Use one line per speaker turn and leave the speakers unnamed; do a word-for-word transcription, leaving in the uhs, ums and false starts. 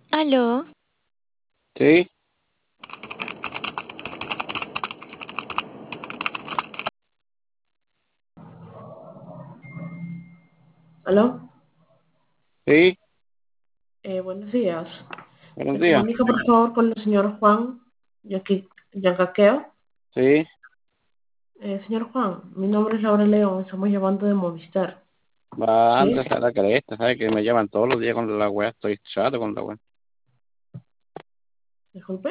Aló,
Sí,
¿Aló?
sí,
Eh, buenos días.
buenos
Me
días.
comunica por favor con el señor Juan Yanqui- Yancaqueo.
Sí,
Eh, señor Juan, mi nombre es Laura León, estamos llamando de Movistar.
va
¿Sí?
antes a la cresta, ¿sabes? Que me llevan todos los días con la wea, estoy chato con la wea.
Disculpe.